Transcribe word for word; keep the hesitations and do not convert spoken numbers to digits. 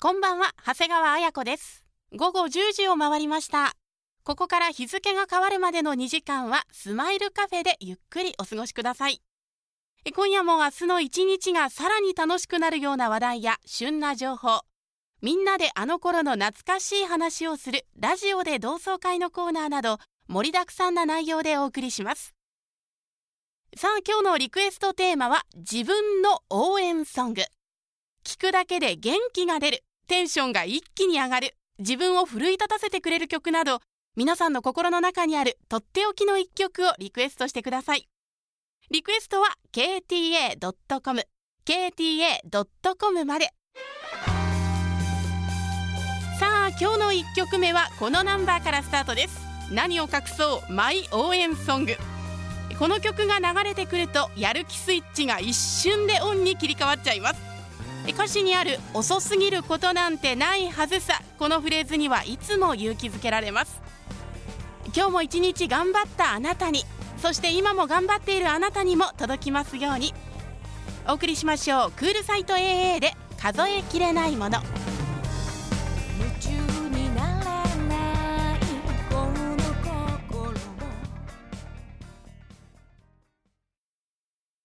こんばんは、長谷川彩子です。午後じゅうじを回りました。ここから日付が変わるまでのにじかんはスマイルカフェでゆっくりお過ごしください。今夜も明日の一日がさらに楽しくなるような話題や旬な情報、みんなであの頃の懐かしい話をするラジオで同窓会のコーナーなど盛りだくさんな内容でお送りします。さあ、今日のリクエストテーマは自分の応援ソング。聞くだけで元気が出る、テンションが一気に上がる、自分を奮い立たせてくれる曲など、皆さんの心の中にあるとっておきの一曲をリクエストしてください。リクエストは ケーティーエードットコム ケーティーエードットコム まで。さあ、今日のいっきょくめはこのナンバーからスタートです。何を隠そうマイ応援ソング。この曲が流れてくるとやる気スイッチが一瞬でオンに切り替わっちゃいます。歌詞にある遅すぎることなんてないはずさ、このフレーズにはいつも勇気づけられます。今日も一日頑張ったあなたに、そして今も頑張っているあなたにも届きますように。お送りしましょう。クールサイト エーエー で数えきれないもの。